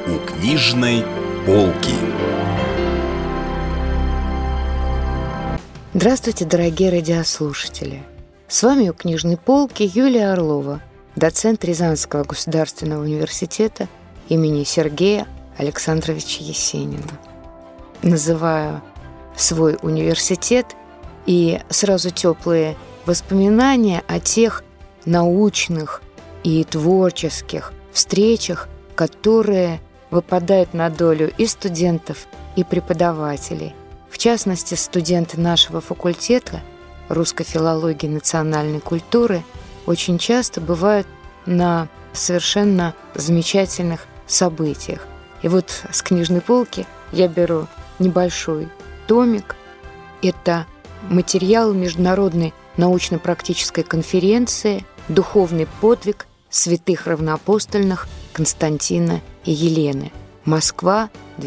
у книжной полки. Здравствуйте, дорогие радиослушатели! С вами у книжной полки Юлия Орлова, доцент Рязанского государственного университета имени Сергея Александровича Есенина. Называю свой университет и сразу теплые воспоминания о тех научных и творческих встречах, которые выпадают на долю и студентов, и преподавателей. В частности, студенты нашего факультета русской филологии и национальной культуры очень часто бывают на совершенно замечательных событиях. И вот с книжной полки я беру небольшой томик. Это материал международной научно-практической конференции «Духовный подвиг святых равноапостольных Константина и Елены. Москва,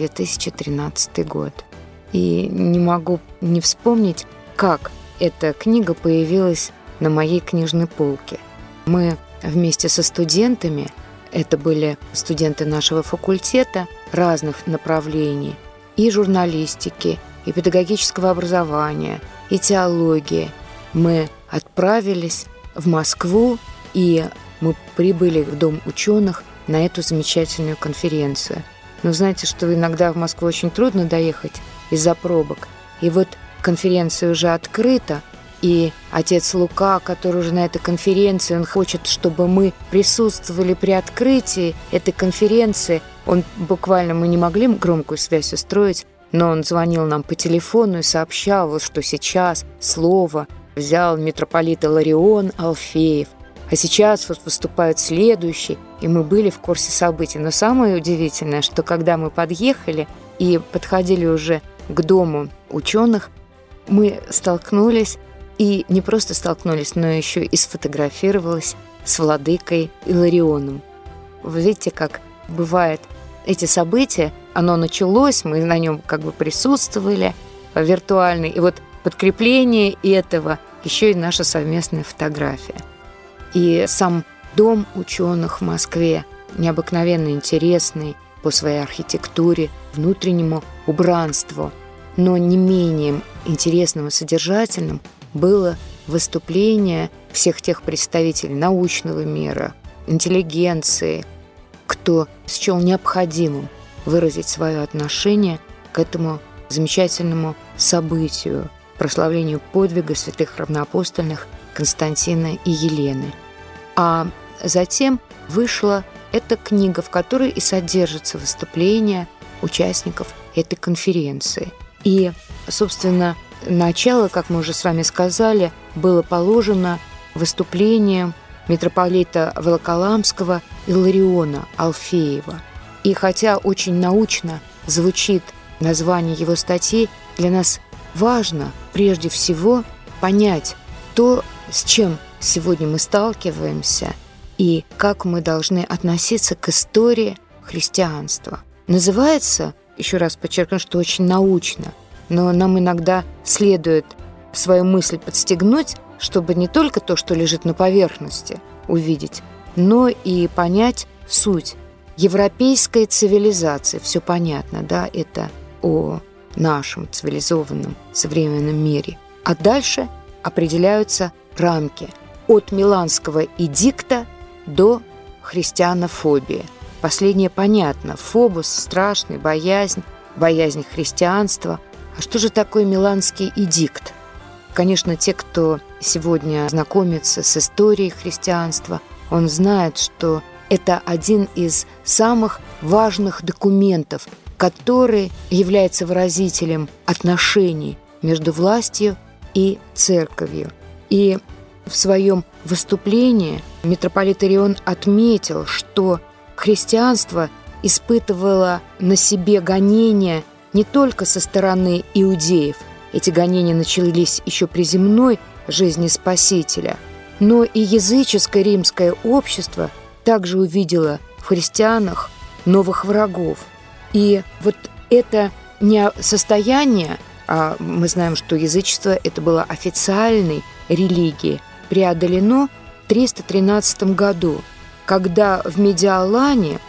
2013 год». И не могу не вспомнить, как эта книга появилась на моей книжной полке. Мы вместе со студентами, это были студенты нашего факультета разных направлений, и журналистики, и педагогического образования, и теологии, мы отправились в Москву, и мы прибыли в Дом ученых на эту замечательную конференцию. Но знаете, что иногда в Москву очень трудно доехать из-за пробок. И вот конференция уже открыта, и отец Лука, который уже на этой конференции, он хочет, чтобы мы присутствовали при открытии этой конференции. Мы не могли громкую связь устроить, но он звонил нам по телефону и сообщал, что сейчас слово взял митрополит Иларион Алфеев, а сейчас вот выступают следующие, и мы были в курсе событий. Но самое удивительное, что когда мы подъехали и подходили уже к Дому ученых, мы столкнулись, и не просто столкнулись, но еще и сфотографировались с владыкой Иларионом. Вы видите, как бывает эти события, оно началось, мы на нем как бы присутствовали виртуально, и вот подкрепление этого еще и наша совместная фотография. И сам Дом ученых в Москве необыкновенно интересный по своей архитектуре, внутреннему убранству. Но не менее интересным и содержательным было выступление всех тех представителей научного мира, интеллигенции, кто счел необходимым выразить свое отношение к этому замечательному событию, прославлению подвига святых равноапостольных Константина и Елены. А затем вышла эта книга, в которой и содержатся выступления участников этой конференции. И, собственно, начало, как мы уже с вами сказали, было положено выступлением митрополита Волоколамского Илариона Алфеева. И хотя очень научно звучит название его статьи, для нас важно прежде всего понять то, с чем сегодня мы сталкиваемся и как мы должны относиться к истории христианства. Называется, еще раз подчеркну, что очень научно, но нам иногда следует свою мысль подстегнуть, чтобы не только то, что лежит на поверхности, увидеть, но и понять суть европейской цивилизации. Все понятно, да, это о нашем цивилизованном современном мире. А дальше определяются рамки от Миланского эдикта до христианофобии. Последнее понятно. Фобус – страшный, боязнь христианства. А что же такое Миланский эдикт? Конечно, те, кто сегодня знакомится с историей христианства, он знает, что это один из самых важных документов, который является выразителем отношений между властью и церковью. И в своем выступлении митрополит Иларион отметил, что христианство испытывало на себе гонения не только со стороны иудеев, эти гонения начались еще при земной жизни Спасителя, но и языческое римское общество также увидело в христианах новых врагов. И вот это не состояние, а мы знаем, что язычество это было официальной религией, преодолено в 313 году, когда в Медиалане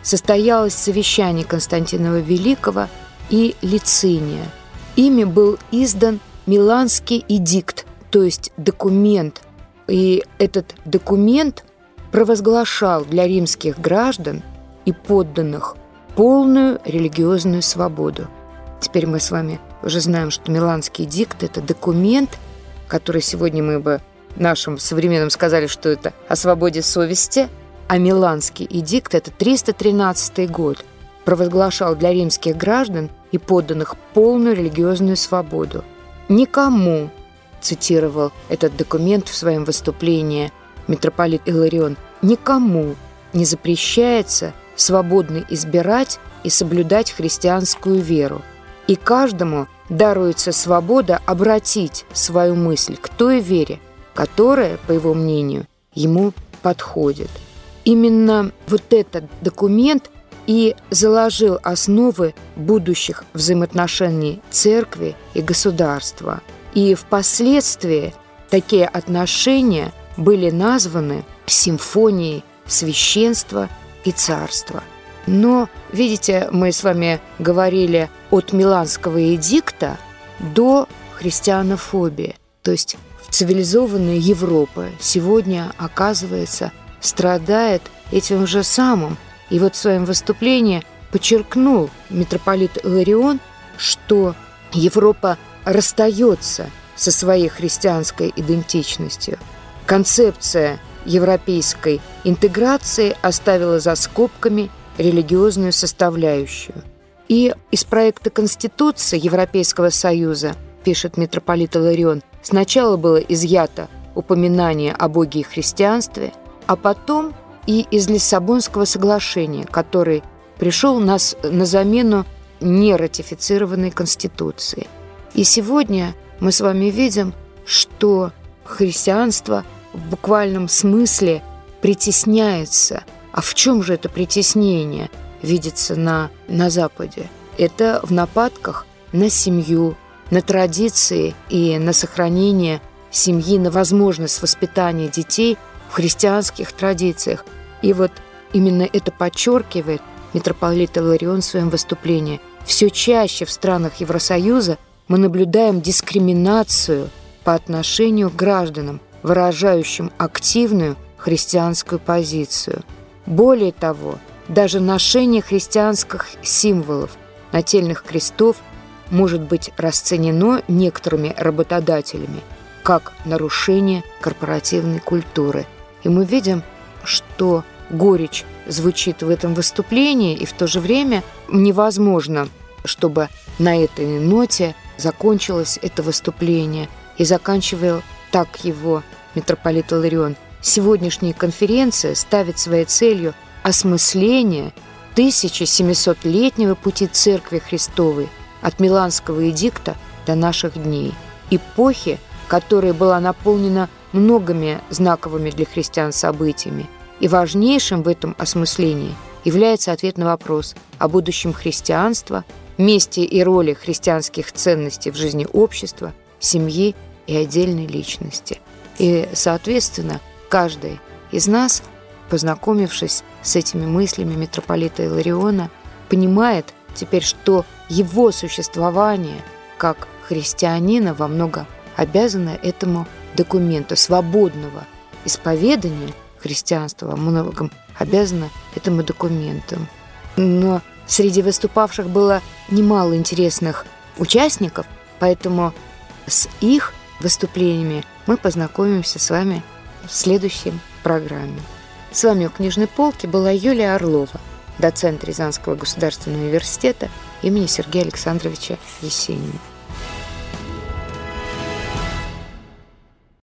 состоялось совещание Константина Великого и Лициния. Ими был издан Миланский эдикт, то есть документ. И этот документ провозглашал для римских граждан и подданных полную религиозную свободу. Теперь мы с вами уже знаем, что Миланский эдикт – это документ, который сегодня мы бы нашим современным сказали, что это о свободе совести, а Миланский эдикт – это 313 год, провозглашал для римских граждан и подданных полную религиозную свободу. «Никому», цитировал этот документ в своем выступлении митрополит Иларион, «никому не запрещается свободно избирать и соблюдать христианскую веру, и каждому даруется свобода обратить свою мысль к той вере, которая, по его мнению, ему подходит». Именно вот этот документ и заложил основы будущих взаимоотношений церкви и государства. И впоследствии такие отношения были названы симфонией священства и царства. Но, видите, мы с вами говорили от Миланского эдикта до христианофобии. То есть цивилизованная Европа сегодня, оказывается, страдает этим же самым. И вот в своем выступлении подчеркнул митрополит Иларион, что Европа расстается со своей христианской идентичностью. Концепция европейской интеграции оставила за скобками религиозную составляющую. И из проекта Конституции Европейского Союза, пишет митрополит Иларион, сначала было изъято упоминание о Боге и христианстве, а потом и из Лиссабонского соглашения, который пришел на замену нератифицированной Конституции. И сегодня мы с вами видим, что христианство в буквальном смысле притесняется. А в чем же это притеснение видится на Западе? Это в нападках на семью, на традиции и на сохранение семьи, на возможность воспитания детей в христианских традициях. И вот именно это подчеркивает митрополит Иларион в своем выступлении. Все чаще в странах Евросоюза мы наблюдаем дискриминацию по отношению к гражданам, выражающим активную христианскую позицию. Более того, даже ношение христианских символов, нательных крестов, может быть расценено некоторыми работодателями как нарушение корпоративной культуры. И мы видим, что горечь звучит в этом выступлении, и в то же время невозможно, чтобы на этой ноте закончилось это выступление. И заканчивал так его митрополит Иларион. Сегодняшняя конференция ставит своей целью осмысление 1700-летнего пути Церкви Христовой от Миланского эдикта до наших дней, эпохи, которая была наполнена многими знаковыми для христиан событиями. И важнейшим в этом осмыслении является ответ на вопрос о будущем христианства, месте и роли христианских ценностей в жизни общества, семьи и отдельной личности. И, соответственно, каждый из нас, познакомившись с этими мыслями митрополита Илариона, понимает теперь, что его существование как христианина во многом обязано этому документу свободного исповедания христианства, во многом обязано этому документу. Но среди выступавших было немало интересных участников, поэтому с их выступлениями мы познакомимся с вами в следующей программе. С вами у книжной полки была Юлия Орлова, доцент Рязанского государственного университета имени Сергея Александровича Есенина.